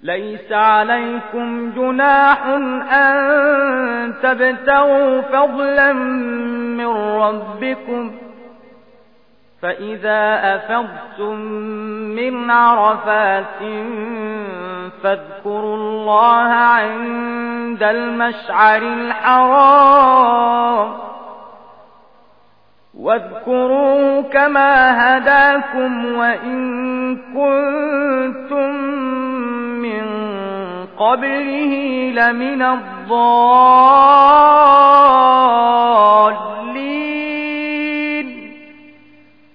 ليس عليكم جناح أن تبتغوا فضلا من ربكم، فإذا أفضتم من عرفات فاذكروا الله عند المشعر الحرام، واذكروه كما هداكم وإن كنتم من قبله لمن الضالين.